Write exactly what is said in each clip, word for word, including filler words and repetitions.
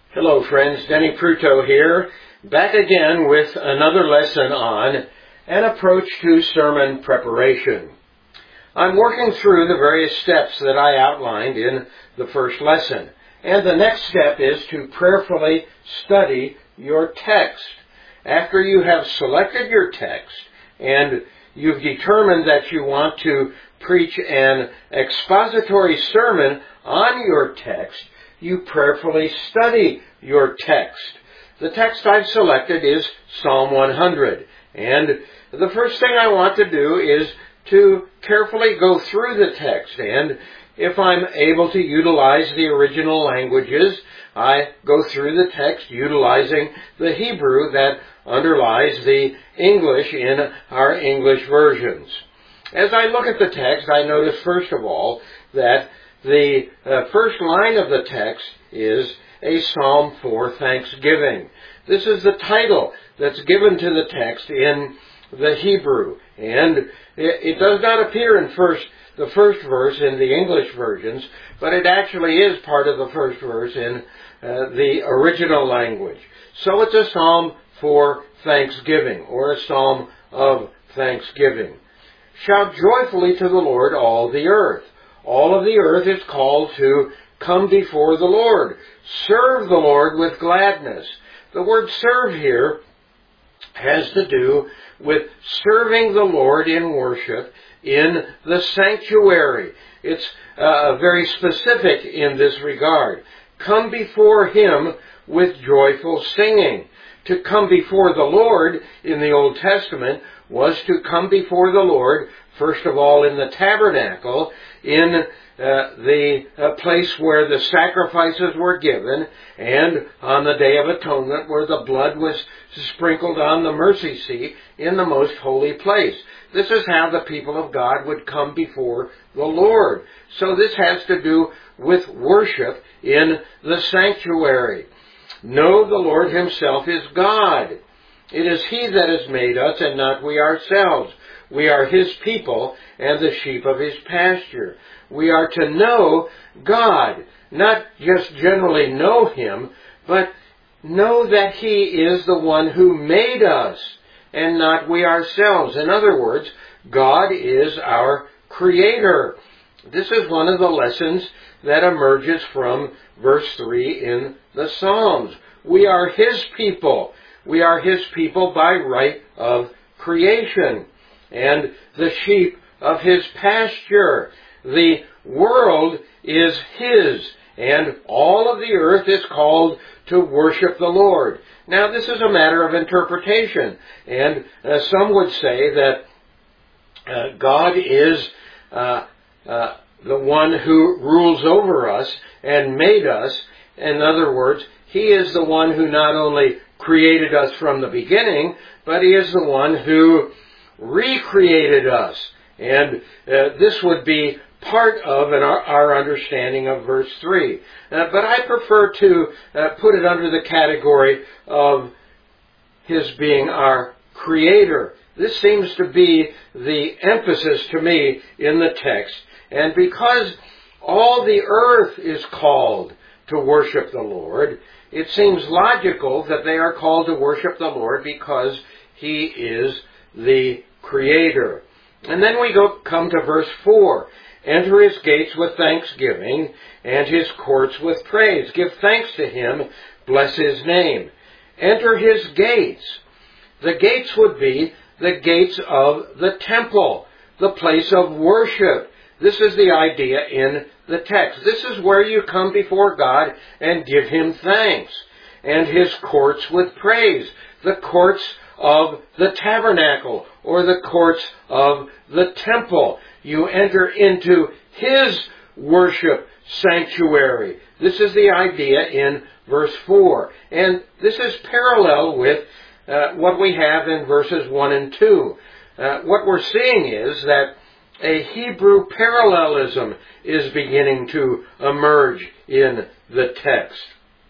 Hello friends, Denny Pruto here, back again with another lesson on an approach to sermon preparation. I'm working through the various steps that I outlined in the first lesson, and the next step is to prayerfully study your text. After you have selected your text and you've determined that you want to preach an expository sermon on your text, you prayerfully study your text. The text I've selected is Psalm one hundred. And the first thing I want to do is to carefully go through the text. And if I'm able to utilize the original languages, I go through the text utilizing the Hebrew that underlies the English in our English versions. As I look at the text, I notice first of all that the uh, first line of the text is a psalm for thanksgiving. This is the title that's given to the text in the Hebrew, and it, it does not appear in first the first verse in the English versions, but it actually is part of the first verse in uh, the original language. So it's a psalm for thanksgiving, or a psalm of thanksgiving. Shout joyfully to the Lord, all the earth. All of the earth is called to come before the Lord. Serve the Lord with gladness. The word serve here has to do with serving the Lord in worship in the sanctuary. It's uh, very specific in this regard. Come before Him with joyful singing. To come before the Lord in the Old Testament was to come before the Lord, first of all, in the tabernacle, in uh, the uh, place where the sacrifices were given, and on the Day of Atonement where the blood was sprinkled on the mercy seat in the most holy place. This is how the people of God would come before the Lord. So this has to do with worship in the sanctuary. Know the Lord Himself is God. It is He that has made us and not we ourselves. We are His people and the sheep of His pasture. We are to know God, not just generally know Him, but know that He is the one who made us and not we ourselves. In other words, God is our Creator. This is one of the lessons that emerges from verse three in the Psalms. We are His people. We are His people by right of creation, and the sheep of His pasture. The world is His, and all of the earth is called to worship the Lord. Now, this is a matter of interpretation, and uh, some would say that uh, God is uh, uh, the one who rules over us and made us. In other words, He is the one who not only created us from the beginning, but He is the one who recreated us. And uh, this would be part of an, our, our understanding of verse three. Uh, but I prefer to uh, put it under the category of His being our Creator. This seems to be the emphasis to me in the text. And because all the earth is called to worship the Lord, it seems logical that they are called to worship the Lord because He is the Creator. And then we go come to verse four. Enter His gates with thanksgiving and His courts with praise. Give thanks to Him. Bless His name. Enter His gates. The gates would be the gates of the temple, the place of worship. This is the idea in the text. This is where you come before God and give Him thanks. And His courts with praise. The courts of the tabernacle, or the courts of the temple. You enter into His worship sanctuary. This is the idea in verse four. And this is parallel with uh, what we have in verses one and two. Uh, what we're seeing is that a Hebrew parallelism is beginning to emerge in the text.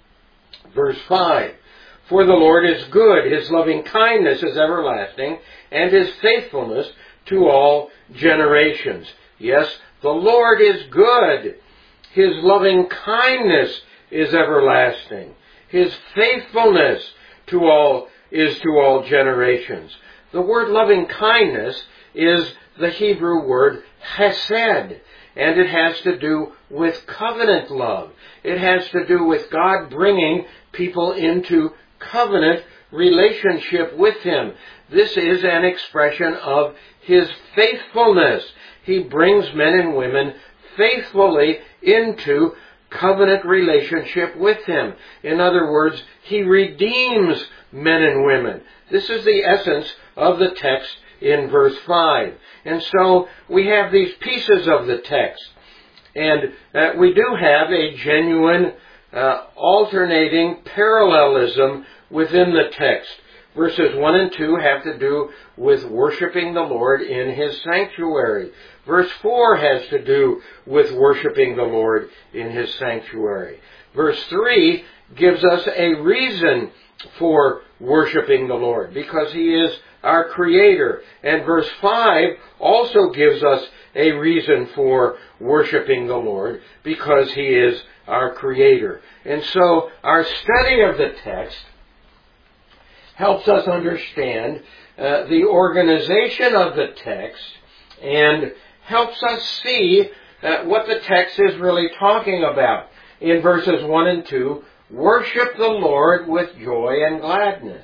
Verse five. For the Lord is good, His loving kindness is everlasting, and His faithfulness to all generations. Yes, the Lord is good. His loving kindness is everlasting. His faithfulness to all is to all generations. The word loving kindness is the Hebrew word chesed, and it has to do with covenant love. It has to do with God bringing people into covenant relationship with Him. This is an expression of His faithfulness. He brings men and women faithfully into covenant relationship with Him. In other words, He redeems men and women. This is the essence of the text in verse five. And so we have these pieces of the text. And uh, we do have a genuine uh, alternating parallelism within the text. Verses one and two have to do with worshiping the Lord in His sanctuary. Verse four has to do with worshiping the Lord in His sanctuary. Verse three gives us a reason for worshiping the Lord, because He is our Creator. And verse five also gives us a reason for worshiping the Lord, because He is our Creator. And so our study of the text helps us understand uh, the organization of the text and helps us see uh, what the text is really talking about. In verses one and two, worship the Lord with joy and gladness.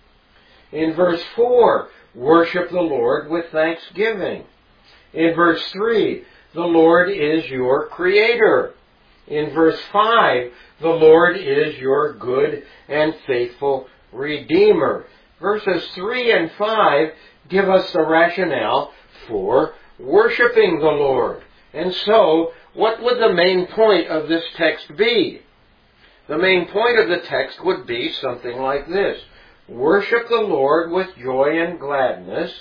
In verse four, worship the Lord with thanksgiving. In verse three, the Lord is your Creator. In verse five, the Lord is your good and faithful Redeemer. Verses three and five give us the rationale for worshiping the Lord. And so, what would the main point of this text be? The main point of the text would be something like this. Worship the Lord with joy and gladness,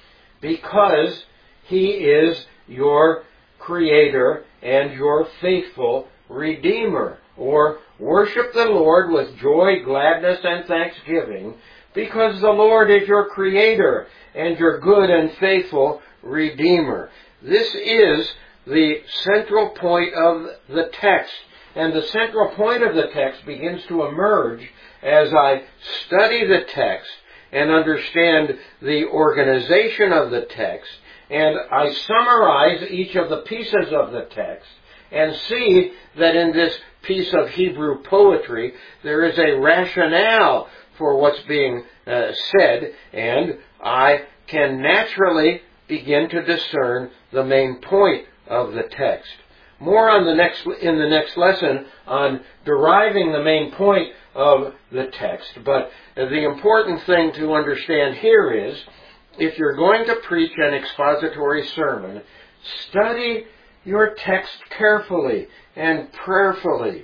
because He is your Creator and your faithful Redeemer. Or, worship the Lord with joy, gladness, and thanksgiving, because the Lord is your Creator and your good and faithful Redeemer. This is the central point of the text. And the central point of the text begins to emerge as I study the text and understand the organization of the text, and I summarize each of the pieces of the text and see that in this piece of Hebrew poetry there is a rationale for what's being uh, said, and I can naturally begin to discern the main point of the text. More on the next in the next lesson on deriving the main point of the text. But the important thing to understand here is, if you're going to preach an expository sermon, study your text carefully and prayerfully.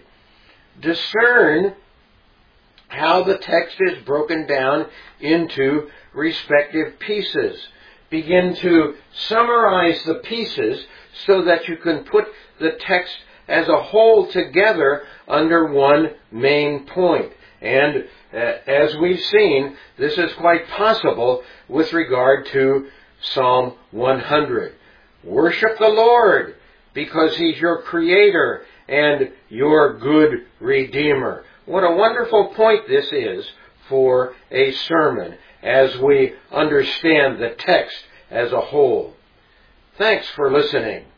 Discern how the text is broken down into respective pieces. Begin to summarize the pieces so that you can put the text as a whole together under one main point. And uh, as we've seen, this is quite possible with regard to Psalm one hundred. Worship the Lord, because He's your Creator and your good Redeemer. What a wonderful point this is for a sermon as we understand the text as a whole. Thanks for listening.